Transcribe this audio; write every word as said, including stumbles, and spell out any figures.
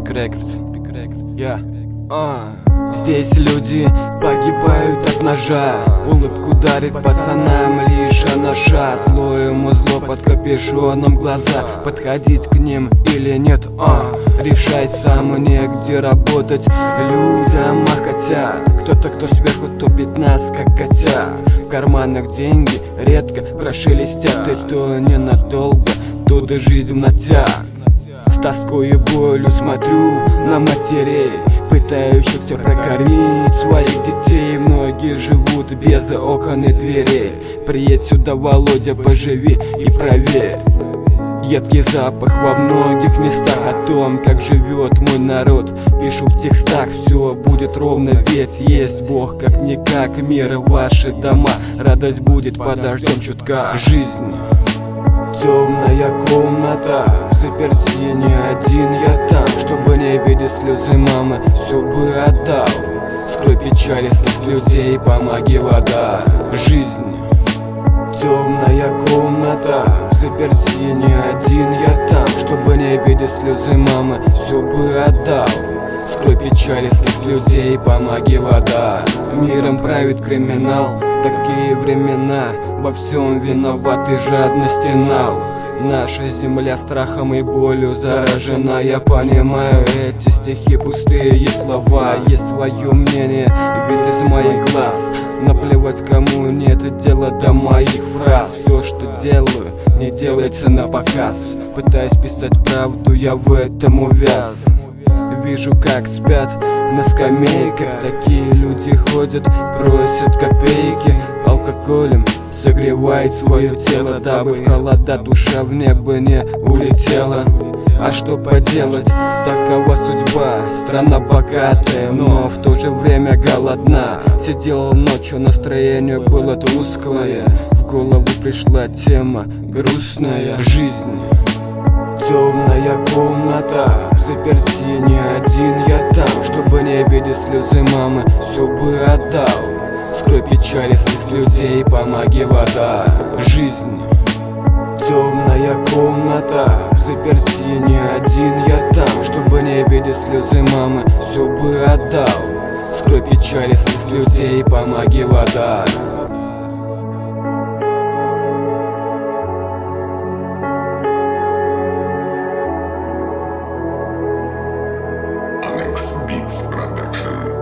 Я. А. Здесь люди погибают от ножа. Улыбку дарит пацанам лишь анаша. Злое музло под капюшоном глаза. Подходить к ним или нет, а решай сам, негде работать. Людям хотят кто-то, кто сверху топит нас, как котят. В карманах деньги редко прошелестят, и то ненадолго, тут и жизнь в натяг. С тоской и болью смотрю на матерей, пытающихся прокормить своих детей. Многие живут без окон и дверей. Приедь сюда, Володя, поживи и проверь. Едкий запах во многих местах о том, как живет мой народ. Пишу в текстах, все будет ровно, ведь есть Бог, как-никак мир в ваши дома. Радость будет, подождем чутка. Жизнь темная комната, в заперти не один я там. Чтобы не видеть слезы мамы, все бы отдал. Скрой печали слез людей, помоги вода. Жизнь темная комната, в заперти не один я там. Чтобы не видеть слезы мамы, все бы отдал. Скрой печали слез людей, помоги вода. Миром правит криминал, такие времена. Во всем виноват и жадность и нал. Наша земля страхом и болью заражена. Я понимаю, эти стихи пустые слова. Есть свое мнение, вид из моих глаз. Наплевать кому нет дела до моих фраз. Все, что делаю, не делается на показ. Пытаюсь писать правду, я в этом увяз. Вижу, как спят на скамейках. Такие люди ходят, просят копейки. Алкоголем согревает свое тело, дабы в холода душа в небо не улетела. А что поделать, такова судьба. Страна богатая, но в то же время голодна. Сидел ночью, настроение было тусклое. В голову пришла тема грустная. Жизнь темная комната, в заперти не один я там. Чтобы не видеть слезы мамы, все бы отдал. Скрой печали слез людей, помоги вода. Жизнь темная комната, в заперти не один я там. Чтобы не видеть слезы мамы, все бы отдал. Скрой печали слез людей, помоги вода. Alex Beats Production.